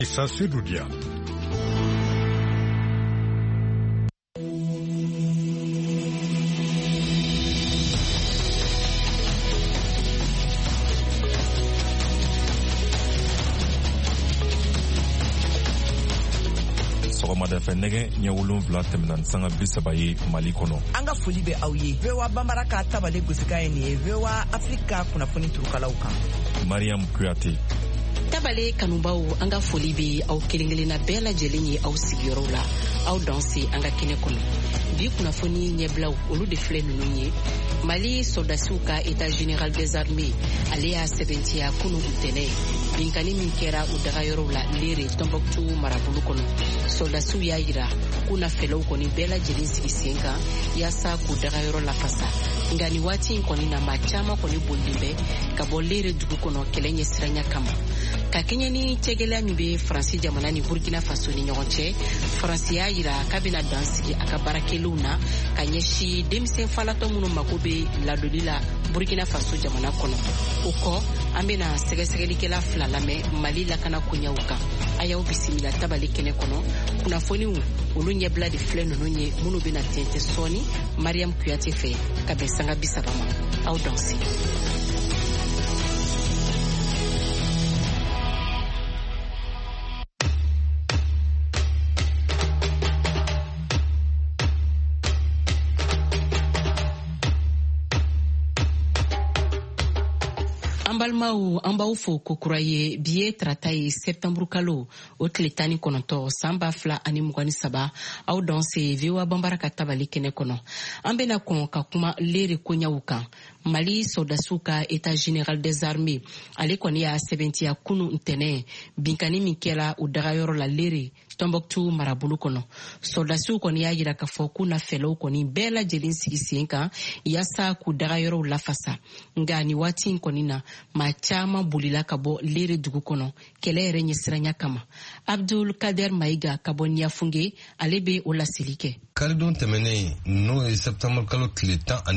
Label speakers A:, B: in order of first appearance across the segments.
A: Issa Seydoudia.
B: Fɛ nɛgɛ ɲɛ 7 tɛmɛna sanga 30 ye Mali kɔnɔ.
C: An ka foli bɛ aw ye. VOA Bambara ka tabale gosika ye nin ye. VOA Afrika kunnafoni turukalaw kan.
B: Mariam Kuyate.
D: Tabale kanubaw, an ka foli bɛ aw kelen-kelenna bɛɛ lajɛlen ye aw sigiyɔrɔw la. Aw danse an ka kɛnɛ kɔnɔ. Bi kunnafoni ɲɛbilaw olu de filɛ ninnu ye. Mali soldasiw ka état général des armées ale y'a sɛbɛntiya kunu ntɛnɛ binkani min kɛra u dagayɔrɔw la Lere Tombouctou marabolo kɔnɔ. Soldasiw y'a yira k'u na fɛlɛw kɔni bɛɛ lajɛlen sigi sen kan yaasa k'u dagayɔrɔ lafasa. Nka ni waati in kɔni na maa caman kɔni bolilen bɛ ka bɔ Lere dugu kɔnɔ kɛlɛ ɲɛsiranya kama. Ka kɛɲɛ ni cɛgɛlɛya min bɛ Faransi jamana ni Burkina Faso ni ɲɔgɔn cɛ, Faransi y'a yira k'a bɛna dan sigi a ka baarakɛlaw na ka ɲɛsin denmisɛn falatɔ minnu mako bɛ ladoli la Burkina Faso jamana kɔnɔ. O kɔ, an bɛna sɛgɛsɛgɛlikɛla 2 lamɛn Mali lakana koɲɛw kan. A y'aw bisimila tabali kɛnɛ kɔnɔ. Kunnafoniw olu ɲɛbila de filɛ ninnu ye minnu bɛna tɛntɛ sɔɔni Mariam Kuyate fɛ ka bɛn sanga 30 ma. Aw danse. Balmaw an b'aw fo ko kura ye bi ye tarata ye septembre kalo o tile 19 san 2023 aw danse VOA Bambara ka tabali kɛnɛ kɔnɔ. An bɛna kɔn ka kuma Lere koɲɛw kan. Mali soldasiw ka état général des armées ale kɔni y'a sɛbɛntiya kunu ntɛnɛ binkani min kɛra u dagayɔrɔ la Lere Tombouctou marabolo kɔnɔ. Soldasiw kɔni y'a yira k'a fɔ k'u na fɛlɛw kɔni bɛɛ lajɛlen sigi sen kan yaasa k'u dagayɔrɔw lafasa. Nka ni waati in kɔni na maa caman bolila ka bɔ Lere dugu kɔnɔ kɛlɛ yɛrɛ ɲɛsiranya kama. Abdul Kader Maïga ka bɔ Niafunge ale bɛ o laseli kɛ.
E: Karidon tɛmɛnen n'o ye septembre kalo tile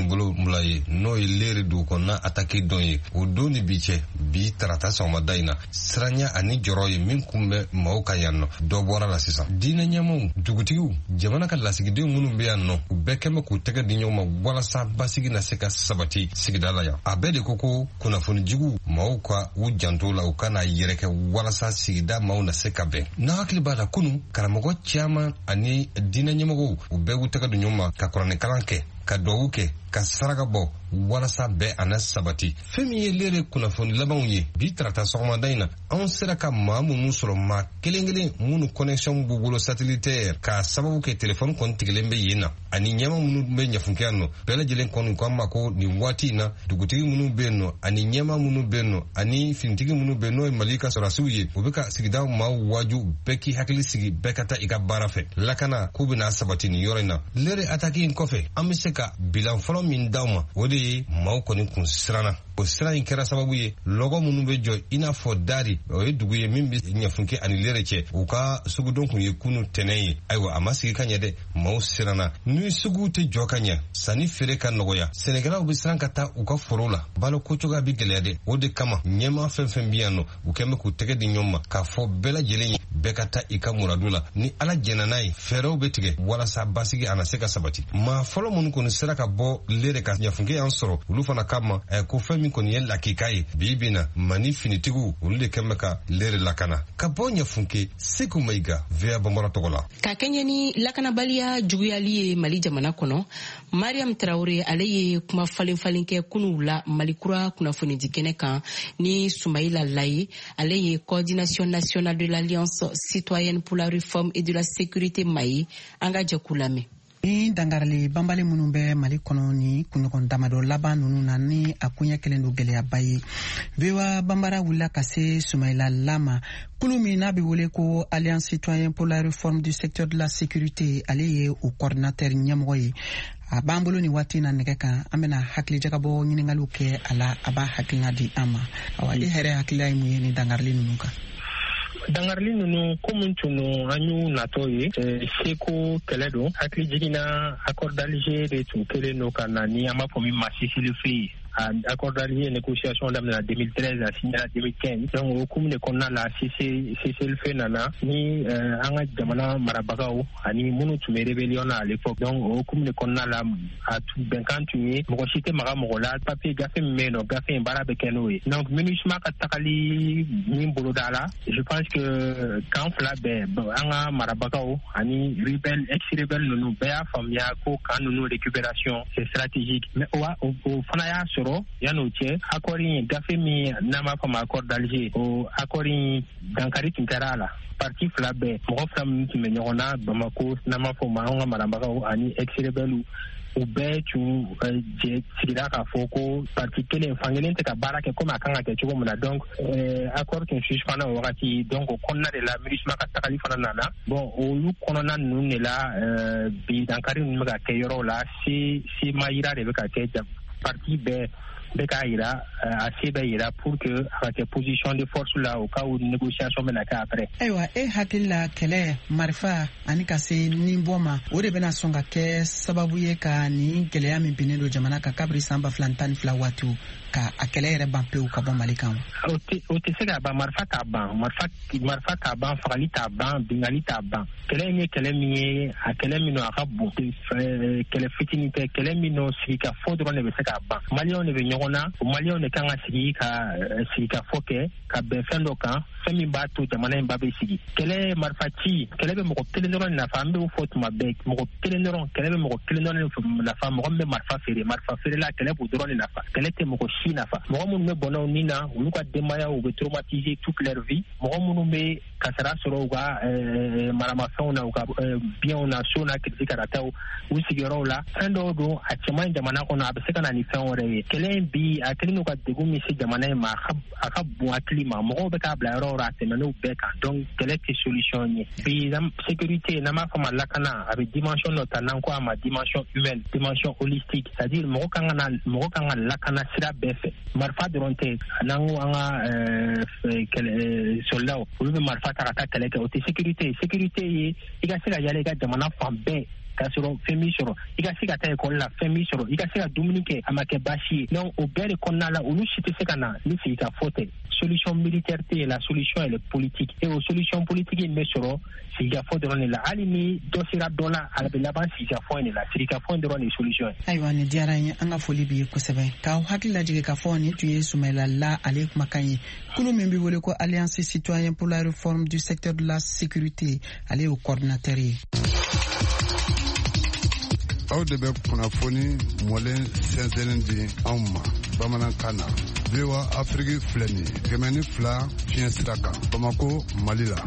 E: 17 ye n'o ye Lere dugu kɔnɔna attaque dɔn ye o don ni bi cɛ bi tarata sɔgɔmada in na siranya ani jɔrɔ ye min kun bɛ maaw ka yan nɔ dɔ bɔra la sisan. Diinɛ ɲɛmaaw, dugutigiw, jamana ka lasigidenw minnu bɛ yan nɔ u bɛɛ kɛn bɛ k'u tɛgɛ di ɲɔgɔn ma walasa basigi na se ka sabati sigida la yan. A bɛɛ de ko kunnafonijugu maaw ka u janto la u kana yɛrɛkɛ walasa sigida maaw na se ka bɛn. Na hakili b'a la kunu karamɔgɔ caman ani diinɛ ɲɛmɔgɔw u bɛɛ k'u tɛgɛ di ɲɔgɔn ma ka kuranɛkalan kɛ ka duwawu kɛ ka saraka bɔ walasa bɛɛ ana sabati. Fɛn min ye Lere kunnafoni labanw ye bi tarata sɔgɔmada in na anw sera ka maa minnu sɔrɔ maa kelen-kelen minnu connexion b'u bolo satellitaire ka sababu kɛ telefɔni kɔni tigɛlen bɛ yen na ani ɲɛma minnu bɛ ɲɛfunke yan nɔ bɛɛ lajɛlen kɔni ko an ma ko nin waati in na dugutigi minnu bɛ yen nɔ ani ɲɛma minnu bɛ yen nɔ ani finitigi minnu bɛ yen n'o ye Mali ka sɔrɔsiw ye u bɛ ka sigida maaw waaju bɛɛ k'i hakili sigi bɛɛ ka taa i ka baara fɛ lakana k'u bɛna sabati nin yɔrɔ in na. Lere attaque in kɔfɛ an bɛ se ka bilan fɔlɔ min d'aw ma o de ye maaw kɔni kun siranna. O sira in kɛra sababu ye lɔgɔ minnu bɛ jɔ i n'a fɔ Dari o ye dugu ye min bɛ Ɲafunke ani Lere cɛ u ka sugudon kun ye kunu tɛnɛ ye. Ayiwa a ma sigi ka ɲɛ dɛ maaw siranna ni sugu tɛ jɔ ka ɲɛ sanni feere ka nɔgɔya sɛnɛkɛlaw bɛ siran ka taa u ka foro la balo ko cogoya bɛ gɛlɛya dɛ o de kama ɲɛma fɛn fɛn bɛ yan nɔ u kɛn bɛ k'u tɛgɛ di ɲɔgɔn ma k'a fɔ bɛɛ lajɛlen ye bɛɛ ka taa i ka muradu la ni Ala jɛnna n'a ye fɛɛrɛw bɛ tigɛ walasa basigi ana se ka sabati. Maa fɔlɔ minnu kɔni sera ka bɔ Lere ka Ɲafunke yan sɔrɔ olu fana kama ko fɛn min kɔni ye lakika ye bi bi na Mali finitigiw olu de kɛn bɛ ka Lere lakana. Ka bɔ Ɲafunke Seku Mayiga VOA Bambara tɔgɔ la.
D: Ka kɛɲɛ ni lakanabaliya juguyali ye Mali jamana kɔnɔ, Mariam Traoré ale ye kuma falen-falen kɛ kunuw la Malikura kunnafonidi kɛnɛ kan ni Soumaïla Laye ale ye coordination nationale de l'Alliance citoyenne pour la réforme et de la sécurité Mayi an ka jɛkulu lamɛn.
F: Ni dangarali banbali minnu bɛ Mali kɔnɔ ni kunɲɔgɔn damadɔ laban ninnu na ni a kuɲɛ kelen don gɛlɛyaba ye. VOA Bambara wulila ka se Soumaïla Lama kulu min n'a bɛ wele ko Alliance citoyenne pour la réforme du secteur de la sécurité ale ye o coordinateur ɲɛmɔgɔ ye. A b'an bolo ni waati na nɛgɛ kan an bɛna hakilijagabɔ ɲininkaliw kɛ a la a b'a hakilina di an ma. Awa e hɛrɛ hakilila ye mun ye ni dangarali ninnu kan?
G: Dangarli ninnu komi tunu an y'u natɔ ye seko kɛlɛ don hakili jiginna accord d'Alger de tun kelen don ka na ni an b'a fɔ min ma Sicile Free accord d'Alger négociation d'amener en 2013 à signé en 2015 donc au commune qu'on a là c'est le fait nana ni anga jamana marabagao ani munu tu me rébellion à l'époque donc au commune qu'on a là à tout ben quand tu es mo cité mara mo la papier gafé meno gafé barabe kenoé donc minusma katakali ni bolodala je pense que quand flabe anga marabagao ani rebelle ex-rebelle nous béa famia ko quand nous récupération c'est stratégique mais au fanaya soro yanoche akori gafé mi nama comme accord d'Alger au akori dankari tinkarala parti flabe mo flam mi nyona bamako nama foma nga marabaka ani ex-rebelle ou be tu sira ka foko parti kele fangelen te ka baraka comme akanga ke chugo mona donc accord que je fana wakati donc konna de la ministre ka takali fana nana bon o lu konona nune la bi dankari mga ke yoro la si mayira de ka ke parti be Bekaïra à Sébaïra pour que avec la position de force là au cas où une négociation menaka après.
F: Aywa hakila kele marfa anika se nimboma ore bena songa ke sababu ye ka ni kele ya mipinelo jamana ka kabri samba flantan flawatu ka akele yere bampe u ka bon malikan.
G: O te sega ba marfa ka ban fakali ta ban bingali ta ban. Kele ni kele mi akele mino akabu kele fitinite kele mino sika fodro ne beseka ban. Malion ne ona Malion ne kanga sigi ka foke ka be fendo kan femi ba to jamana en babe sigi kele marfati kele be mo tele no na fambe u fotu mabe mo tele no kele be mo tele no na fa mo be marfa fere la kele bu drone na fa kele te mo shi na fa mo mo me bona nina u ka demaya u be traumatiser toute leur vie mo mo me kasara soro ga marama fauna u ka bien on a sona kritika rata u sigiro la fendo do a chama jamana ko na be seka na ni fa ore kele bi akili ka degumi si jamana ma akabu aklima mo be ka bla ro rate na no be ka donc quelle est solution ni bi sécurité na ma fama lakana avec dimension notamment quoi ma dimension humaine dimension holistique c'est-à-dire mo kanga lakana sira befe marfa dronte nangu anga soldat ou be marfa tarata kele ke o sécurité yi iga sira yale ga jamana fambe kasoro femi soro iga siga ta école la femi soro iga siga dominike amake bashi non au bere konna la ulu chite sekana ni sika fote solution militaire te la solution elle est politique et aux solutions politiques mais soro siga fote on la alimi dosira dola ala be laban siga fote la siga fote on solution
F: aywa ne diara anga foli bi ko sebe ka hakila jige ka foni tuye Soumaïla la ale makanyi kulu membi wole ko Alliance citoyenne pour la réforme du secteur de la sécurité ale au coordinateur
A: aw de bɛ kunnafoni mɔlen sɛnsɛnnen di anw ma bamanankan na VOA Afrique filɛ nin ye 102 fiɲɛ sira kan Bamako Mali la.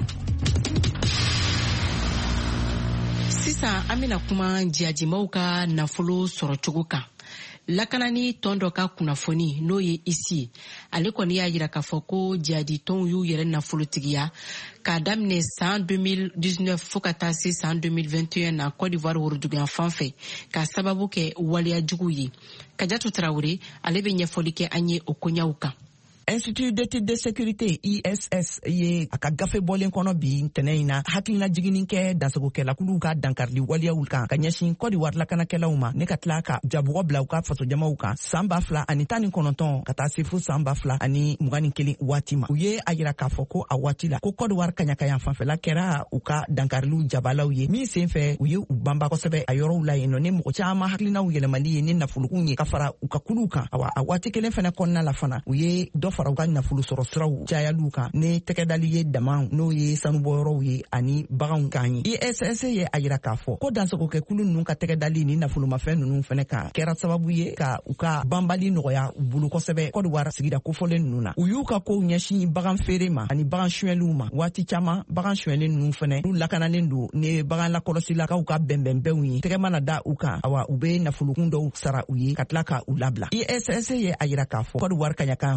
D: Sisan an bɛna kuma jihadimaw ka nafolo sɔrɔ cogo kan. Lakanani tɔn dɔ ka kunnafoni n'o ye isi ale kɔni y'a jira k'a fɔ ko jihadi tɔnw y'u yɛrɛ nafolotigiya k'a daminɛ san 2019 fo ka taa se san 2021 na Côte d'Ivoire woroduguyan fan fɛ k'a sababu kɛ waleya jugu ye. Kajatu Traoré ale bɛ ɲɛfɔli kɛ an ye o koɲaw kan.
C: Institut d'études de sécurité ISS ye a ka gafe bɔlen kɔnɔ bi ntɛnɛ in na hakilina jiginin kɛ dansagokɛlakulu ka dankarili waliyaw kan ka ɲɛsin Côte d'Ivoire lakanakɛlaw ma ne ka tila ka jabɔgɔ bila u ka fasojamaw kan san 2019 ka taa se fo san 2021 waati ma. U ye a yira k'a fɔ ko a waati la ko Côte d'Ivoire kaɲakayan fanfɛla kɛra u ka dankariliw jabalaw ye min sen fɛ u ye u banba kosɛbɛ a yɔrɔw la yen nɔ ni mɔgɔ caman hakilinaw yɛlɛmali ye ni nafolokun ye ka fara u ka kuluw kan. Awa a waati kelen fɛnɛ kɔnɔna la fana u ye dɔ fara u ka nafolo sɔrɔ siraw cayalu kan ne tɛgɛdali ye dama n'o ye sanubɔyɔrɔw ye ani baganw kan ye. ISS ye a yira k'a fɔ ko dansagokɛkulu ninnu ka tɛgɛdali ni nafolomafɛn ninnu fɛnɛ kan kɛra sababu ye ka u ka banbali nɔgɔya u bolo kosɛbɛ Côte d'Ivoire sigida kofɔlen ninnu na. U y'u ka kow ɲɛsin bagan feere ma ani bagan suɲɛliw ma. Waati caman bagan suɲɛlen ninnu fɛnɛ olu lakanalen don ni bagan lakɔlɔsilakaw ka bɛnbɛnbɛnw ye tɛgɛ mana da u kan awa u be nafolokun dɔw sara u ye ka tila ka u labila. ISS ye a yira k'a fɔ Côte d'Ivoire kaɲakan fanfɛla la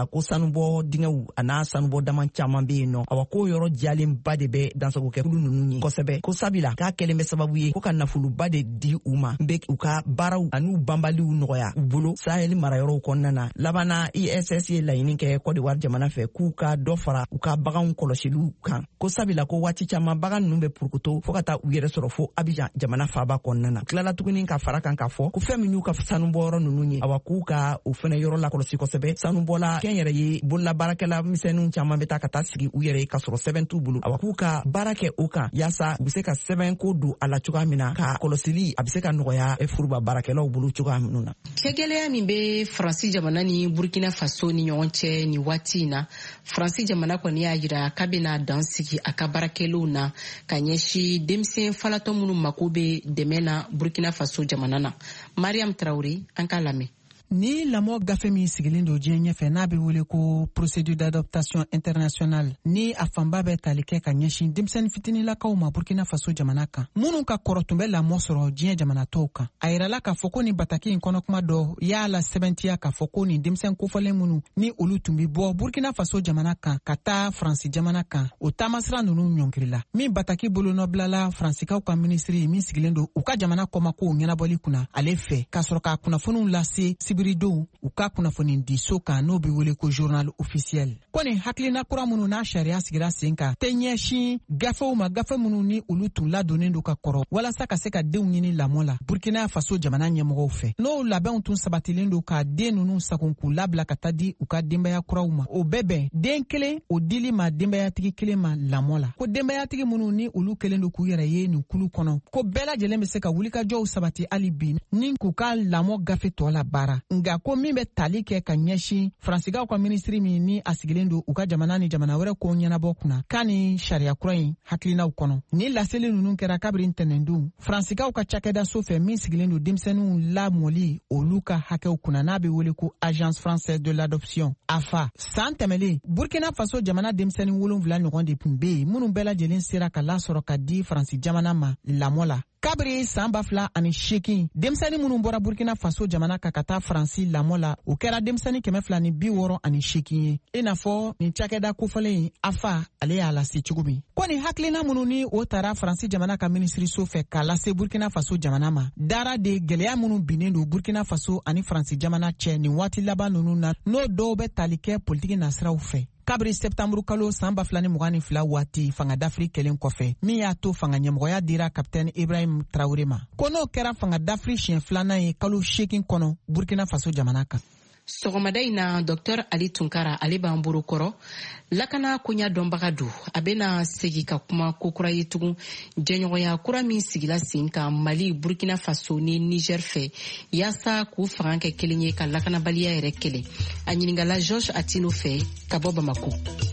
C: la ko sanubɔ dingɛw a n'a sanubɔ daman caaman be yen nɔ awa ko yɔrɔ diyalenba de bɛ dansagokɛ kulu nunu ye kosɛbɛ ko sabila k'a kɛlen bɛ sababu ye ko ka nafoloba de di u ma n be u ka baaraw an'u banbaliw nɔgɔya u bolo sahɛli marayɔrɔw kɔnɔna na labana ISS ye laɲini kɛ Côte d'Ivoire jamana fɛ k'u ka dɔ fara u ka baganw kɔlɔsiliw kan ko sabila ko waati caaman bagan nunu bɛ purukuto fɔɔ ka taa u yɛrɛ sɔrɔ fo Abidjan jamana faaba kɔnɔna na tilala tuguni ka fara kan k'a fɔ ko fɛn min y'u ka sanubɔyɔrɔ nunu ye awa k'u ka o fɛnɛ yɔrɔ lakɔlɔsi kosɛbɛ sanubɔla kɛn yɛrɛ ye bololabaarakɛla misɛnninw caaman bɛ taa ka taa sigi u yɛrɛ ye k'a sɔrɔ sɛbɛn t'u bolo awa k'u ka baara kɛ o kan yaasa u be se ka sɛbɛn ko don a la cogoya min na ka kɔlɔsili a be se ka nɔgɔya furuba baarakɛlaw bolo cogoya minnu na.
D: Cɛgɛlɛya min be Faransi jamana ni Burkina Faso ni ɲɔgɔn cɛ ni waati in na Faransi jamana kɔni y'a jira k'a bena dan sigi a ka baarakɛlaw na ka ɲɛsi denmisɛn falatɔ minnu mako be dɛmɛ na Burkina Faso jamana na. Mariam Traoré an k'a lamɛn.
F: Ni lamɔ gafe min sigilen don diɲɛ ɲɛfɛ n'a bɛ wele ko procédure d'adaptation internationale ni a fanba bɛ tali kɛ ka ɲɛsin denmisɛnnin fitinilakaw ma Burkina Faso jamana kan minnu ka kɔrɔ tun bɛ lamɔ sɔrɔ diɲɛ jamana tɔw kan a yirala k'a fɔ ko nin bataki in kɔnɔkuma dɔ y'a la sɛbɛntiya k'a fɔ ko nin denmisɛn kofɔlen minnu ni olu tun bi bɔ Burkina Faso jamana kan ka taa Faransi jamana kan o taamasira ninnu ɲɔngirila min bataki bolonɔbilala Faransikaw ka minisiri min sigilen don u ka jamana kɔmakow ɲɛnabɔli kunna ale fɛ k'a sɔrɔ k'a kunnafoniw lase sibiridenw u ka kunnafoni di so kan n'o be wele ko journal officiel ko nin hakilina kura minnu n'a sariya sigira sen kan tɛ ɲɛsin gafew ma gafe minnu ni olu tun ladonnen don ka kɔrɔ walasa ka se ka denw ɲini lamɔ la Burkina Faso jamana ɲɛmɔgɔw fɛ n'o labɛnw tun sabatilen don ka den ninnu sagon k'u labila ka taa di u ka denbaya kuraw ma o bɛɛ bɛn den kelen o dili ma denbayatigi kelen ma lamɔ la ko denbayatigi minnu ni olu kelen don k'u yɛrɛ ye nin kulu kɔnɔ ko bɛɛ lajɛlen bɛ se ka wulikajɔw sabati hali bi ni k'u ka lamɔ gafe tɔ la baara nga ko min bɛ tali kɛ ka ɲɛsin Faransigaw ka minisiri min ni a sigilen don u ka jamana ni jamana wɛrɛ ko ɲɛnabɔ kunna k'a ni sariya kura in hakilinaw kɔnɔ ni laseli ninnu kɛra kabiri ntɛnɛndon Faransigaw ka cakɛda so fɛ min sigilen don denmisɛnninw lamɔli olu ka hakɛw kunna n'a bɛ wele ko Agence Française de l'Adoption AFA san tɛmɛlen Burkina Faso jamana denmisɛnnin 7 ɲɔgɔn de tun bɛ yen minnu bɛɛ lajɛlen sera ka lasɔrɔ ka di Faransi jamana ma lamɔ la kabiri san 2008 denmisɛnnin minnu bɔra Burkina Faso jamana ka taa Faransi lamɔ la o kɛra denmisɛnnin 268 ye i n'a fɔ nin cakɛda kofɔlen AFA ale y'a lase cogo min ko nin hakilina minnu ni o taara Faransi jamana ka minisiri so fɛ k'a lase Burkina Faso jamana ma dara de gɛlɛya minnu binnen don Burkina Faso ani Faransi jamana cɛ nin waati laban ninnu na n'o dɔw bɛ tali kɛ politiki nasiraw fɛ kabiri septamburu kalo san 2022 waati fanga d'Afrique kelen kɔfɛ min y'a to fanga ɲɛmɔgɔya dira kapitɛni Ibrahim Traoré ma ko n'o kɛra fanga d'Afrique siɲɛ 2nan ye kalo 8 kɔnɔ Burkina Faso jamana kan.
D: Sɔgɔmada in na Dr Ali Tunkara ale b'an bolo kɔrɔ lakana koɲa dɔnbaga don a bena segi ka kuma kokura ye tugun jɛɲɔgɔnya kura min sigila sen kan Mali Burkina Faso ni Niger fɛ yaasa k'u fanga kɛ kelen ye ka lakanabaliya yɛrɛ kɛlɛ a ɲiningala Georges Atino fɛ ka bɔ Bamako.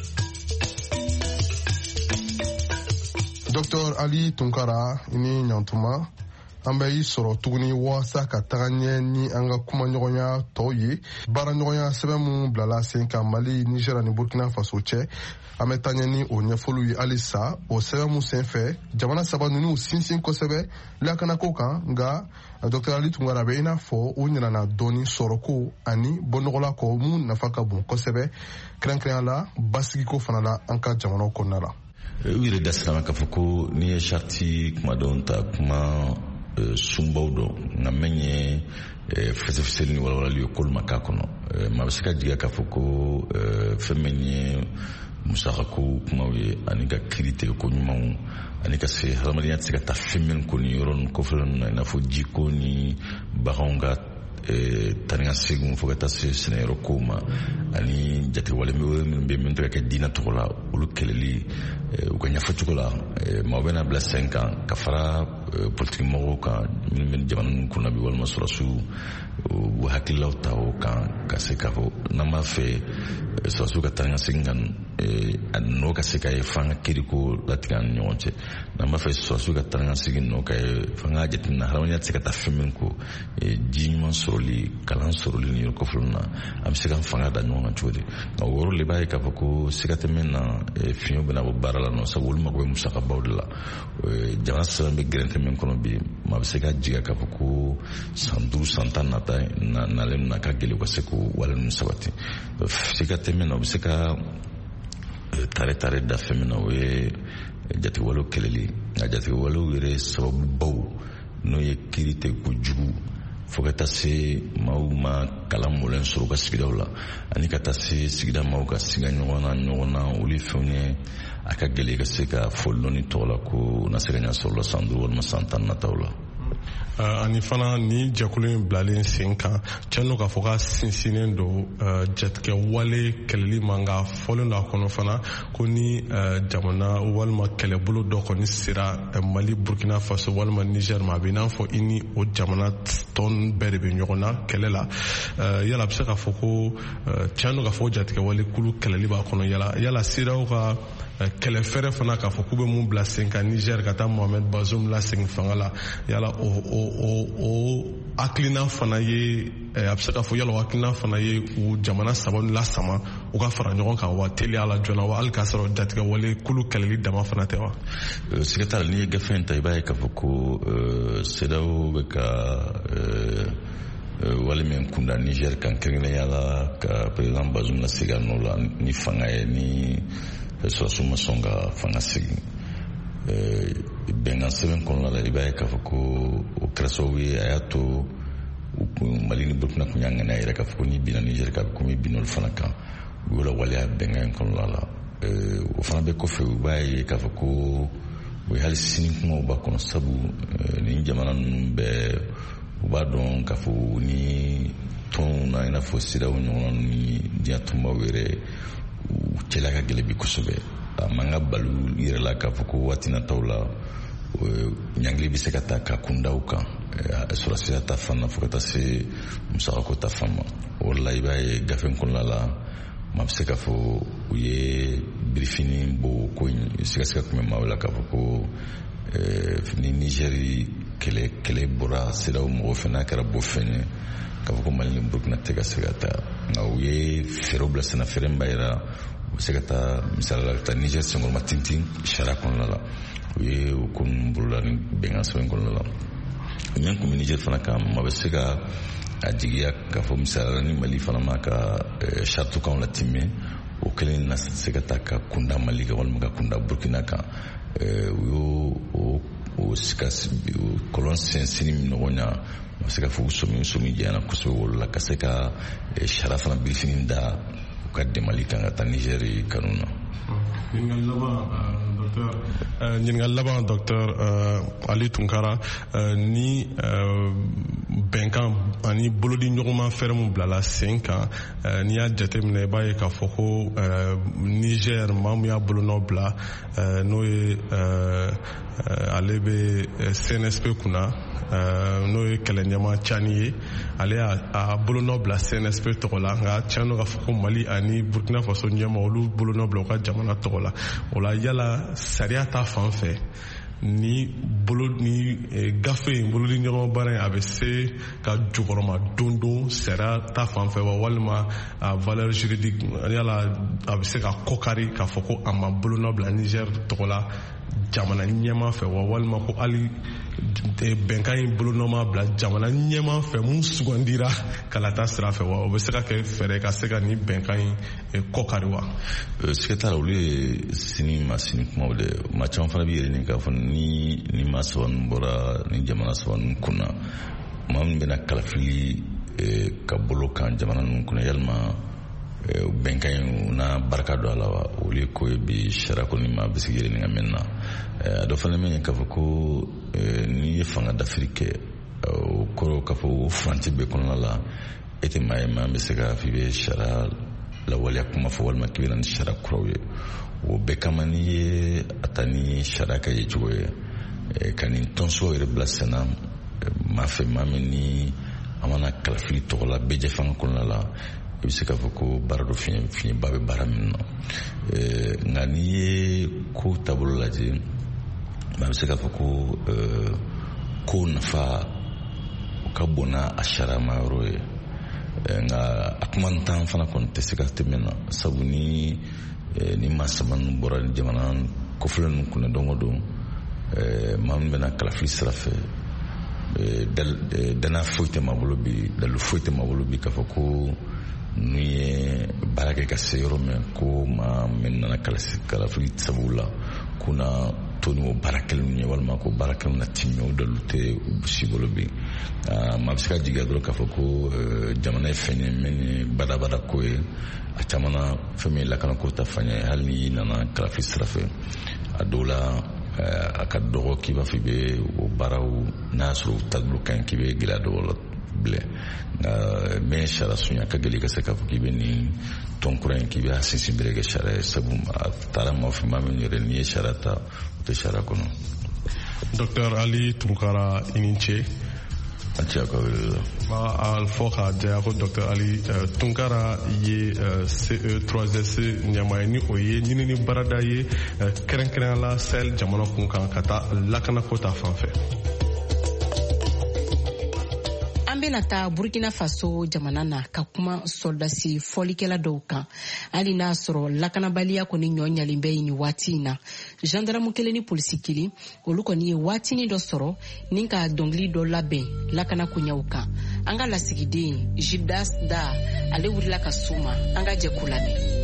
H: Dr Ali Tunkara ni ɲantuma an bɛ i sɔrɔ tuguni walasa ka taga ɲɛ ni an ka kumaɲɔgɔnya tɔw ye baaraɲɔgɔnya sɛbɛn minnu bilala sen kan Mali Niger ani Burkina Faso cɛ an bɛ taa ɲɛ ni o ɲɛfɔliw ye halisa o sɛbɛn min senfɛ jamana saba ninnu sinsin kosɛbɛ lakanako kan nka Dr Ali Tunkara bɛ i n'a fɔ o ɲinana dɔɔni sɔrɔko ani bɔnɔgɔla kɔ mun nafa ka bon kosɛbɛ kɛrɛnkɛrɛnya la basigiko fana la an ka jamanaw kɔnɔna la.
I: U yɛrɛ da sira k'a fɔ ko n'i ye charte kuma dɔn ta kuma sunbaw dɔn nka min ye fɛsɛfɛsɛli ni walawalali ye k'olu ma k'a kɔnɔ maa bɛ se ka jigiya k'a fɔ ko fɛn min ye musakako kumaw ye ani ka kiiri tigɛ ko ɲumanw ani ka se hadamadenya tɛ se ka taa fɛn min ko ni yɔrɔ ninnu kɔfɛla ninnu na i n'a fɔ jiko ni baganw ka tani ka segin fo ka taa se sɛnɛyɔrɔ kow ma ani jatewale minnu bɛ min tɛ ka kɛ diinɛ tɔgɔ la olu kɛlɛli u ka ɲɛfɔ cogo la maaw bɛna bila sen kan ka fara politiki mɔgɔw kan minnu bɛ jamana ninnu kunna bi walima sɔrɔsiw u hakililaw ta o kan ka se k'a fɔ n'an b'a fɛ sɔrɔsiw ka tani ka segin kan n'o ka se ka ye fanga kiriko latigɛ an ni ɲɔgɔn cɛ n'an b'a fɛ sɔrɔsiw ka taa sigi n'o ka ye fanga jateminɛ hadamadenya tɛ se ka taa fɛn min ko ji ɲuman sɔrɔli kalan sɔrɔli ni yɔrɔ kɔfɛlu na an bɛ se ka fanga da ɲɔgɔn kan cogo di nka o yɔrɔ de b'a ye k'a fɔ ko siga tɛ min na fiɲɛw bɛna bɔ baara la nɔ sabu olu mago bɛ musakabaw de la jamana sɛbɛn bɛ gɛrɛntɛ min kɔnɔ bi maa bɛ se ka jigiya k'a fɔ ko san 5 san 10 nalen na ka gɛlɛn u ka se k'o wale ninnu sabati siga tɛ min na u bɛ se ka tare da fɛn min na o ye jatigɛwalew kɛlɛli nka jatigɛwalew yɛrɛ sababubaw n'o ye kiiri tɛ kojugu fo ka taa se maaw ma kalan mɔlen sɔrɔ u ka sigidaw la ani ka taa se sigida maaw ka siga ɲɔgɔn na olu ye fɛnw ye a ka gɛlɛn ka se ka fɔ lɔnni tɔgɔ la ko na se ka ɲɛ sɔrɔ la san 5 walima san 10 nataw la.
J: Ani fana ni jɛkulu in bilalen sen kan cɛ n'o k'a fɔ ka sinsinnen don jatigɛwale kɛlɛli man ka fɔlen don a kɔnɔ fana ko ni jamana walima kɛlɛbolo dɔ kɔni sera Mali Burkina Faso walima Niger ma a bɛ i n'a fɔ i ni o jamana tɔn bɛɛ de bɛ ɲɔgɔn na kɛlɛ la yala a bɛ se k'a fɔ ko cɛ n'o k'a fɔ jatigɛwale kulu kɛlɛli b'a kɔnɔ yala CEDEAO ka kɛlɛ fɛrɛ fana k'a fɔ k'u bɛ mun bila sen kan Niger ka taa Mohamed Bazoum lasegin fanga la yala o hakilina fana ye a bɛ se k'a fɔ yala o hakilina fana ye u jamana saba lasama u ka fara ɲɔgɔn kan wa teliya la joona wa hali k'a sɔrɔ jatigɛwale kulu kɛlɛli dama fana tɛ wa.
I: siga t'a la n'i ye gafe in ta i b'a ye k'a fɔ ko CEDEAO bɛ ka wale min kunda Niger kan kɛrɛnkɛrɛnnenya la ka président Bazoum lasegin a nɔ la ni fanga ye ni sɔrɔsiw ma sɔn ka fanga segin bɛnkan sɛbɛn kɔnɔna la i b'a ye k'a fɔ ko o kɛra sababu ye a y'a to Mali ni Burkina kun y'a ŋaniya yɛrɛ k'a fɔ ko n'i binna Niger kan a bɛ komi binna olu fana kan u y'o lawaleya bɛnkan in kɔnɔna la o fana bɛ kɔfɛ u b'a ye k'a fɔ ko o ye hali sini kumaw b'a kɔnɔ sabu ni jamana ninnu bɛɛ u b'a dɔn k'a fɔ ni tɔnw na i n'a fɔ CEDEAO ɲɔgɔnna ni diɲɛ tɔnbaw yɛrɛ u cɛla ka gɛlɛn bi kosɛbɛ a man ka bali yɛrɛ la k'a fɔ ko waati nataw la ɲangili bɛ se ka taa ka kundaw kan sɔrɔsiya ta fan na fo ka taa se musakako ta fan ma o la i b'a ye gafe kɔnɔna la maa bɛ se k'a fɔ u ye birifini bɔ ko in sigasɛgɛ tun bɛ maaw la k'a fɔ ko ni Nigɛri kɛlɛ bɔra CEDEAO mɔgɔw fɛ n'a kɛra bɔ fɛn ye k'a fɔ ko Mali ni Burkina tɛ ka se ka taa nka u ye fɛɛrɛw bila sen na fɛɛrɛ min b'a jira u bɛ se ka taa misali la ka taa Niger senkɔrɔma tintin sariya kɔnɔna la u ye o ko ninnu bolola ni bɛnkan sɛbɛn kɔnɔna la min kun bɛ Niger fana kan maa bɛ se ka a jigiya k'a fɔ misali la ni Mali fana ma ka saritukanw latimɛ o kelen na se ka taa ka kunda Mali kan walima ka kunda Burkina kan u y'o kɔlɔn sinsin min ɲɔgɔn ɲa ma se ka fɔ u somi jɛyana kosɛbɛ wolo la ka se ka sariya fana birifini da u ka dɛmɛli kan ka taa Niger kanu na.
J: ɲininkali laban Dr Ali Tunkara ni bɛnkan ani bolodi ɲɔgɔnma fɛrɛ min bilala sen kan n'i y'a jateminɛ i b'a ye k'a fɔ ko Niger maa min y'a bolonɔ bila n'o ye ale bɛ CNSP kunna n'o ye kɛlɛ ɲɛma Cani ye ale y'a bolonɔ bila CNSP tɔgɔ la nka tiɲɛ don k'a fɔ ko Mali ani Burkina Faso ɲɛma olu bolonɔ bila u ka jamana tɔgɔ la o la yala sariya ta fan fɛ ni gafe in bolodi ɲɔgɔn baara in a bɛ se ka jukɔrɔma don sariya ta fan fɛ wa walima a valeur juridique yala a bɛ se ka kɔkari k'a fɔ ko a ma bolonɔ bila Niger tɔgɔ la jamana ɲɛma fɛ wa walima ko hali bɛnkan in bolonɔma bila jamana ɲɛma fɛ mun sugandira kala taa sira fɛ wa o bɛ se ka kɛ fɛɛrɛ ka se ka ni bɛnkan in kɔkari wa.
I: siga t'a la olu ye sini kumaw de maa caman fana bɛ yɛlɛ nin k'a fɔ ni maa saba ninnu bɔra ni jamana saba ninnu kunna maa min bɛna kalafili ka bolo kan jamana ninnu kunna yalima bɛnkan in n'a barika don a la wa olu ye ko ye bi sariya kɔni ma bɛ se yɛlɛ nin ka mɛn na a dɔ fana min ye k'a fɔ ko n'i ye fanga dafiri kɛ o kɔrɔ k'a fɔ o furanci bɛɛ kɔnɔna la e tɛ maa ye maa bɛ se ka fɔ i bɛ sariya lawaleya kuma fɔ walima k'i bɛ na ni sariya kuraw ye o bɛɛ kama n'i ye a ta ni sariya ka ye cogo ye ka nin tɔnso yɛrɛ bila sen na maa fɛ maa min ni a mana kalafili tɔgɔ la bɛɛ jɛ fanga kɔnɔna la i bɛ se k'a fɔ ko baara dɔ fiɲɛba bɛ baara min na nka n'i ye ko taabolo lajɛ a bɛ se k'a fɔ ko ko nafa ka bon n'a a sariyama yɔrɔ ye nka a kuma ntan fana kɔni tɛ se ka tɛmɛ na sabu ni maa saba ninnu bɔra ni jamana kɔfilɛ ninnu kunna don o don maa min bɛna kalafili sira fɛ dana foyi tɛ maa bolo bi dalu foyi tɛ maa bolo bi k'a fɔ ko n'u ye baara kɛ ka se yɔrɔ min ko maa min nana kalafili sababu la k'u na to ni o baara kelen ye walima ko baara kelen na tiɲɛ o dalu tɛ u si bolo bi maa bɛ se ka jigiya dɔrɔn k'a fɔ ko jamana ye fɛn ye min ye badabada ko ye a caman na fɛn min ye lakanako ta fan ye hali n'i nana kalafili sira fɛ a dɔw la a ka dɔgɔ k'i b'a fɔ i bɛ o baaraw n'a y'a sɔrɔ o taabolo ka ɲi k'i bɛ gɛlɛya dɔw la bilen nka min ye sariya sunya ka gɛlɛn i ka se k'a fɔ k'i bɛ nin tɔn kura in k'i bɛ sinsin bere kɛ sariya ye sabu a taara maa fɛ maa min yɛrɛ n'i ye sariya ta o tɛ sariya kɔnɔ.
J: Dr Ali Tunkara i ni ce.
I: a cɛ ka wele la.
J: a fɔ k'a diya ko Dr Ali Tunkara ye CE3S ɲɛmaa ye ni o ye ɲinini baarada ye kɛrɛnkɛrɛnya la Sahel jamana kun kan ka taa lakanako ta fan fɛ.
D: An bɛna taa Burkina Faso jamana na ka kuma soldasi fɔlikɛla dɔw kan hali n'a sɔrɔ lakanabaliya kɔni ɲɔ ɲalen bɛ nin waati in na gendarme kelen ni polisi kelen olu kɔni ye waatinin dɔ sɔrɔ ni ka dɔnkili dɔ labɛn lakana koɲɛw kan an ka lasigiden Gildas Da ale wulila ka suma an ka jɛ k'u lamɛn.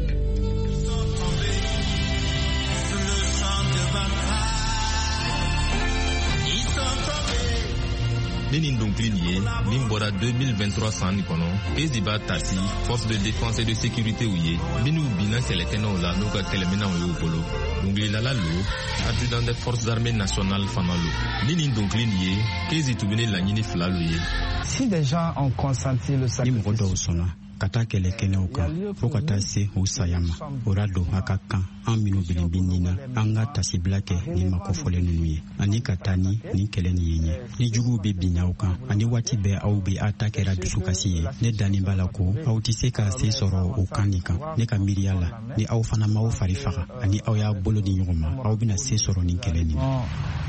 B: Ni nin dɔnkili nin ye min bɔra 2023 san nin kɔnɔ Kezi b'a tasi force de défense et de sécurité u ye minnu binna kɛlɛkɛnɛw la n'u ka kɛlɛminɛw y'u bolo dɔnkilidala lo adjudant des forces armées nationales fana lo ni nin dɔnkili nin ye Kezi tun bɛ ne laɲini fila lo ye.
K: Si des gens ont consenti le sacrifice, ni mɔgɔ dɔw sɔnna ka taa kɛlɛkɛnɛw kan fo ka taa se o saya ma o ra don a ka kan an minnu bilen bi nin na an ka tasibila kɛ ni makɔfɔlen ninnu ye ani ka taa ni kɛlɛ nin ye ɲɛ ni juguw bɛ bin aw kan ani waati bɛɛ aw bɛ aw ta kɛra dusukasi ye ne dannen b'a la ko aw tɛ se ka se sɔrɔ o kan nin kan ne ka miiriya la ni aw fana m'aw fari faga ani aw y'a bolo di ɲɔgɔn ma aw bɛna se sɔrɔ nin kɛlɛ nin na.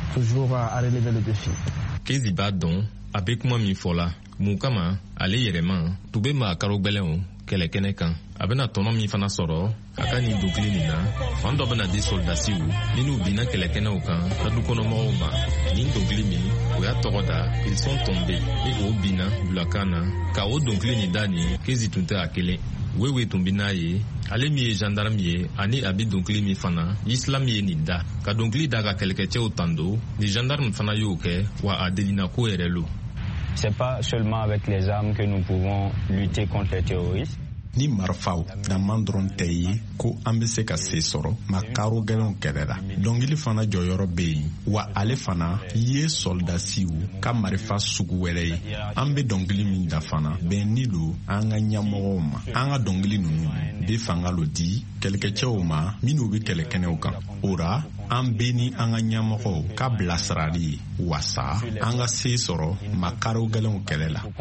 B: Kezi b'a dɔn a bɛ kuma min fɔ la mun kama ale yɛrɛma tun bɛ maa karo gbɛlɛnw kɛlɛkɛnɛ kan a bɛna tɔnɔ min fana sɔrɔ a ka nin dɔnkili nin na fan dɔ bɛna di soldasiw minnu binna kɛlɛkɛnɛw kan ka dukɔnɔmɔgɔw ma nin dɔnkili min o y'a tɔgɔ da ils sont tombés ni o binna bulakan na ka o dɔnkili nin da nin Kezi tun tɛ a kelen wewe tun bɛ n'a ye ale min ye gendarme ye ani a bɛ dɔnkili min fana islam ye nin da ka dɔnkili da ka kɛlɛkɛcɛw tando ni gendarme fana y'o kɛ wa a delina ko yɛrɛ lo.
L: C'est pas seulement avec les armes que nous pouvons lutter contre les terroristes.
M: Ni marifaw daman dɔrɔn tɛ ye ko an bɛ se ka se sɔrɔ ma karo gɛlɛnw kɛrɛra dɔnkili fana jɔyɔrɔ bɛ yen wa ale fana ye soldasiw ka marifa sugu wɛrɛ ye an bɛ dɔnkili min da fana bɛnni lo an ka ɲɛmɔgɔw ma an ka dɔnkili ninnu bɛ fanga lo di kɛlɛkɛcɛw ma minnu bɛ kɛlɛkɛnɛw kan o ra an bɛ ni an ka ɲɛmɔgɔw ka bilasirali wasa an ka se sɔrɔ ma karo gɛlɛnw kɛlɛ la.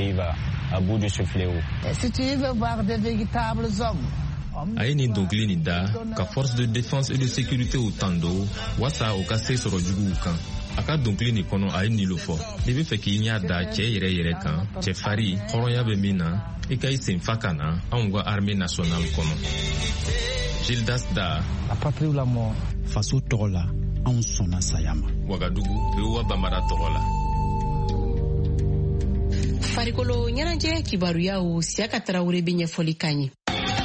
K: Si tu veux voir des véritables hommes,
B: a ye nin dɔnkili nin da ka force de défense et de sécurité u tando wasa o ka se sɔrɔ juguw kan a ka dɔnkili nin kɔnɔ a ye nin lo fɔ n'i bɛ fɛ k'i ɲɛ da cɛ yɛrɛ kan cɛfari hɔrɔnya bɛ min na i ka i senfa ka na anw ka armée nationale kɔnɔ. Gildas Da
K: la patrie ou la mort,
M: faso tɔgɔ la anw sɔnna saya ma.
B: Wagadugu Bewa Bambara tɔgɔ la.
D: Farikolo ɲɛnajɛ kibaruyaw Siaka Tarawele bɛ ɲɛfɔli kan ye.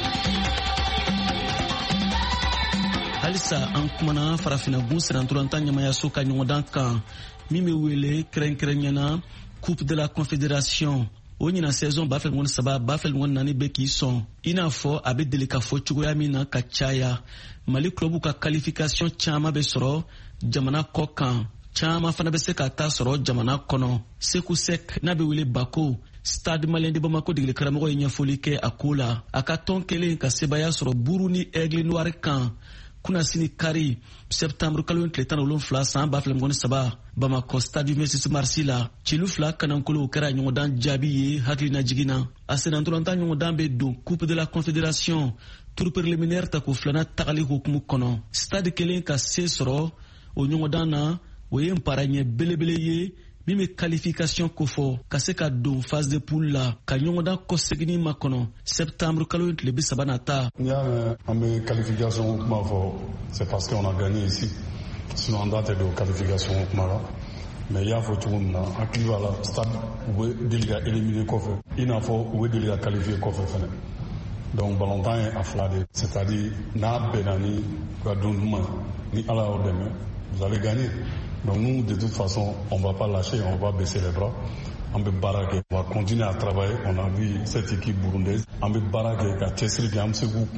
N: Halisa an kumana farafinagun siranturantan ɲamayaso ka ɲɔgɔndan kan min bɛ wele kɛrɛnkɛrɛnyana Coupe de la Confédération o ɲina saison 2003-2004 bɛ k'i sɔn i n'a fɔ a bɛ deli ka fɔ cogoya min na ka caya Mali club ka qualification caman bɛ sɔrɔ jamana kɔ kan caman fana bɛ se ka taa sɔrɔ jamana kɔnɔ. Seku Sek n'a bɛ wele Bako Stade Malien de Bamako degeli karamɔgɔ ye ɲɛfɔli kɛ a ko la a ka tɔn kelen ka sebaya sɔrɔ Buru ni Aigle Noir kan kuna sini kari septembre kalo tile 17 san 2023 Bamako stade Mrs Marsila cilu fila kanankolo kɛra ɲɔgɔndan jaabi ye hakilina jigina a senantolanta ɲɔgɔndan bɛ don coupe de la confédération tour préliminaire ta ko filana tagali hukumu kɔnɔ stade kelen ka se sɔrɔ o ɲɔgɔndan na o ye nparanya belebele ye min bɛ qualification kofɔ ka se ka don phase de poule la ka ɲɔgɔndan kɔsegini ma kɔnɔ septembre kalo tile 30 nata.
O: N'i y'a mɛn an bɛ qualification kuma fɔ c'est parce qu'on a gagné ici sinon an t'a tɛ don qualification kuma la mais i y'a fɔ cogo min na hakili b'a la stade u bɛ deli ka éliminer kɔfɛ i n'a fɔ u bɛ deli ka qualifier kɔfɛ fɛnɛ donc ballontan ye a fila de c'est-à-dire n'a bɛnna ni ka don ɲuman ni Ala y'aw dɛmɛ vous allez gagner. Donc nous, de toute façon, on ne va pas lâcher, on va baisser les bras. On va continuer à travailler. On a vu cette équipe burundaise. On va baraquer, qu'à Tessri, qu'à Amsegou,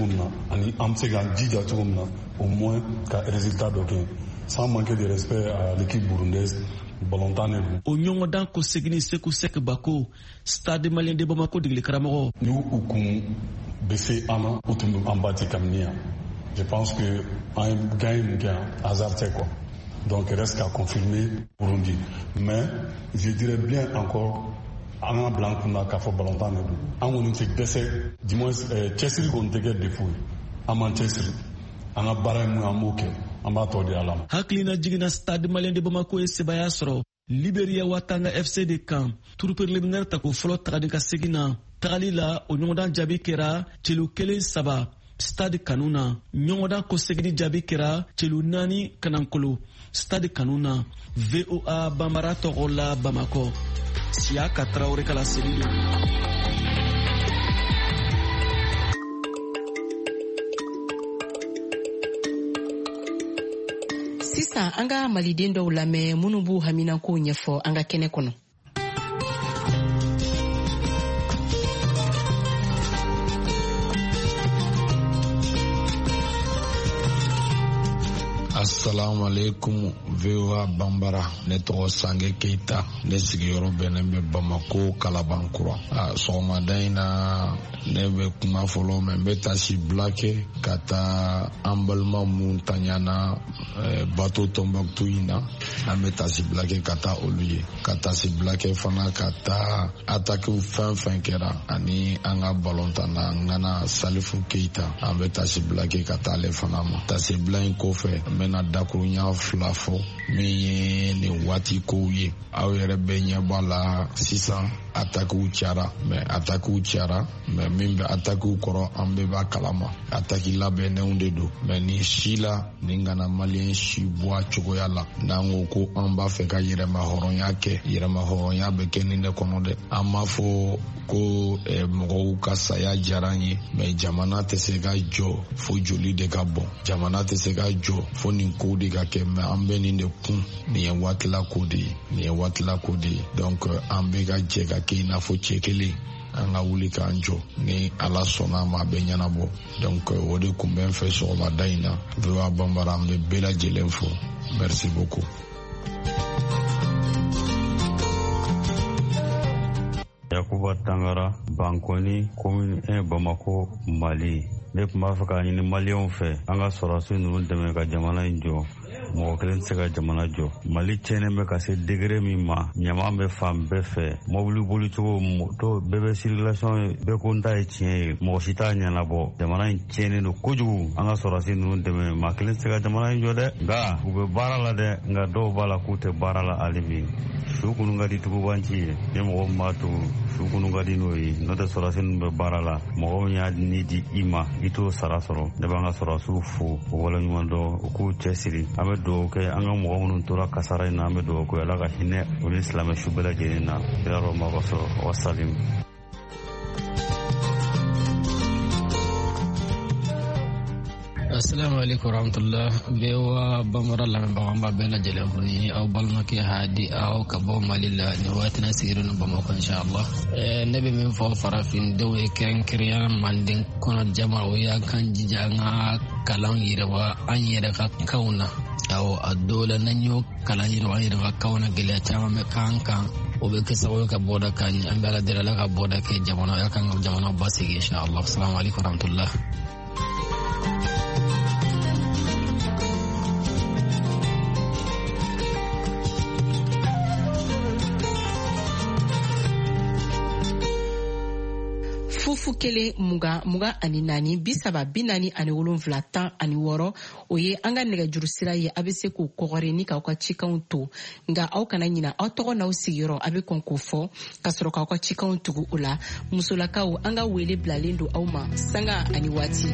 O: au moins qu'à résultat d'aucun. Sans manquer de respect à l'équipe burundaise.
N: O ɲɔgɔndan ko segini Seku Sek Bako stade malien de Bamako degeli karamɔgɔ.
O: Nous u kun bese ana u tun bɛ an bati kaminiya. Je pense que an gagné mun kɛ hasard tɛ quoi. Donc il reste qu'à confirmer Burundi. Mais je dirais bien encore en blanc qu'on a qu'à faire ballontan de tout. En on ne sait que du moins Chelsea qu'on te get des fouilles. À Manchester, en a barré moi en moqué, en bateau de alam.
N: Haklina jigina stade malien de Bamako et Sebaya soro. Liberia Watanga FC de Camp. Tour préliminaire tako folo tagadika segina. Tagalila o ɲɔgɔndan jaabi kɛra celu 1-3. Stade Kanuna ɲɔgɔndan ko segini jaabi kɛra celu 4 kanankolo. Stade Kanuna VOA Bambara Togola Bamako Siaka Traoré kala selido.
D: Sisan an ka maliden dɔw lamɛn minnu b'u haminako ɲɛfɔ an ka kɛnɛ kɔnɔ.
P: Assalamu alaikum VOA Bambara ne tɔgɔ Sange Keita ne sigiyɔrɔ bɛnnen bɛ Bamako Kalabankura sɔgɔmada in na ne bɛ kuma fɔlɔ mɛ n bɛ tasi bila kɛ ka taa an balima mun taɲana bato Tombouctou in na an bɛ tasi bila kɛ ka taa olu ye ka tasi bila kɛ fana ka taa atakiw fɛn fɛn kɛra ani an ka balontan na Ngana Salifu Keita an bɛ tasi bila kɛ ka taa ale fana ma tasi bila in kɔfɛ na dakurunya fila fɔ min ye nin waati kow ye aw yɛrɛ bɛ ɲɛ b'a la sisan atakiw cayara mɛ min bɛ atakiw kɔrɔ an bɛɛ b'a kalama ataki labɛnnenw de don mɛ nin si la nin kana maliyɛn si bɔ a cogoya la n'an ko an b'a fɛ ka yɛrɛmahɔrɔnya kɛ yɛrɛmahɔrɔnya bɛ kɛ nin de kɔnɔ dɛ an m'a fɔ ko mɔgɔw ka saya diyara an ye mɛ jamana tɛ se ka jɔ fo joli de ka bɔn jamana tɛ se ka jɔ fo nin ko de ka kɛ mɛ an bɛ nin de kun nin ye waatila ko de ye donc an bɛ ka jɛ ka kɛ i n'a fɔ cɛ kelen an ka wuli k'an jɔ ni Ala sɔnna ma a bɛ ɲɛnabɔ donc o de kun bɛ n fɛ sɔgɔmada in na VOA Bambara an bɛ bɛɛ lajɛlen fo merci beaucoup.
Q: Yakuba Tangara, Bankoni, commune 1 Bamako, Mali. Ne tun b'a fɛ k'a ɲini maliyɛnw fɛ an ka sɔrɔdasi ninnu dɛmɛ ka jamana in jɔ mɔgɔ kelen tɛ se ka jamana jɔ Mali tiɲɛnen bɛ ka se degré min ma ɲama bɛ fan bɛɛ fɛ mɔbili bolicogo bɛɛ bɛ circulation bɛɛ ko n ta ye tiɲɛ ye mɔgɔ si t'a ɲɛnabɔ jamana in tiɲɛnen don kojugu an ka sɔrɔdasi ninnu dɛmɛ maa kelen tɛ se ka jamana in jɔ dɛ nka u bɛ baara la dɛ nka dɔw b'a la k'u tɛ baara la hali bi su kunu ka di tugubanci ye ni mɔgɔ min b'a tugu su kunu ka di n'o ye n'o tɛ sɔrɔdasi ninnu bɛ baara la mɔgɔ min y'a ni di i ma i t'o sara sɔrɔ ne b'an ka sɔrɔdasiw fo o waleɲuman dɔn u k'u cɛsiri an bɛ dugawu kɛ an ka mɔgɔ minnu tora kasara in na an bɛ dugawu kɛ Ala ka hinɛ o ni silamɛ su bɛɛ lajɛlen na kira dɔ ma ka sɔrɔ wasalim.
R: Assalamu alaikum warahmatullah VOA Bambara lamɛnbaga b'a bɛɛ lajɛlen fo ni aw balimakɛ Hadi aw ka bɔ Mali la nin waati na sigilen don Bamako inshallah ne bɛ min fɔ farafindenw ye kɛrɛnkɛrɛnya Manden kɔnɔ jama o y'an kan jija an ka kalan yiriwa an yɛrɛ ka kanw na awɔ a dɔw la n'an y'o kalan yiriwa an yɛrɛ ka kanw na gɛlɛya caman bɛ k'an kan o bɛ kɛ sababu ka bɔda ka ɲɛ an bɛ Ala deli Ala ka bɔda kɛ jamana ya kan ka jamana basigi inshallah. Assalamu alaikum warahmatullah.
D: fufu kelen muga ani naani bisaba binani ani wolonfila tan ani wɔɔrɔ o ye an ka nɛgɛjuru sira ye a bɛ se k'o kɔgɔri ni k'aw ka cikanw to nka aw kana ɲina aw tɔgɔ n'aw sigiyɔrɔ a bɛ kɔn k'o fɔ ka sɔrɔ k'aw ka cikanw tugu o la musolakaw an ka wele bilalen don aw ma sanga ani waati.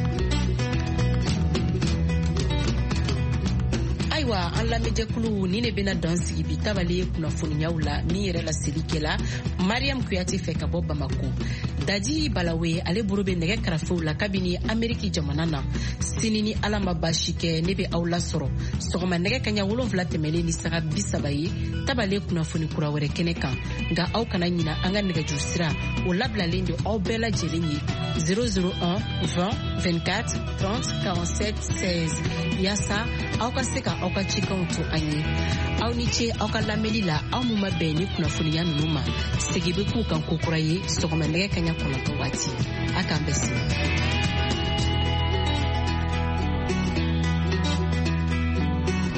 D: Ayiwa an lamɛnjɛkulu ni ne bɛna dan sigi bi tabale kunnafoniyaw la min yɛrɛ la selikɛla Mariam Kuyate fɛ ka bɔ Bamako. Daji Balawe ale bolo bɛ nɛgɛ karafew la kabini Ameriki jamana na. Sini ni Ala ma baasi kɛ ne bɛ aw lasɔrɔ sɔgɔma nɛgɛ kaɲa 7 tɛmɛlen ni saga 30 ye tabale kunnafoni kura wɛrɛ kɛnɛ kan nka aw kana ɲina an ka nɛgɛjuru sira o labilalen don aw bɛɛ lajɛlen ye 001 20 24 30 47 16 yaasa aw ka se ka aw ka cikanw to an ye. Aw ni ce aw ka lamɛnli la aw mun ma bɛn ni kunnafoniya ninnu ma segi bɛ k'u kan kokura ye sɔgɔma nɛgɛ kaɲa 9 waati a k'an bɛn sini.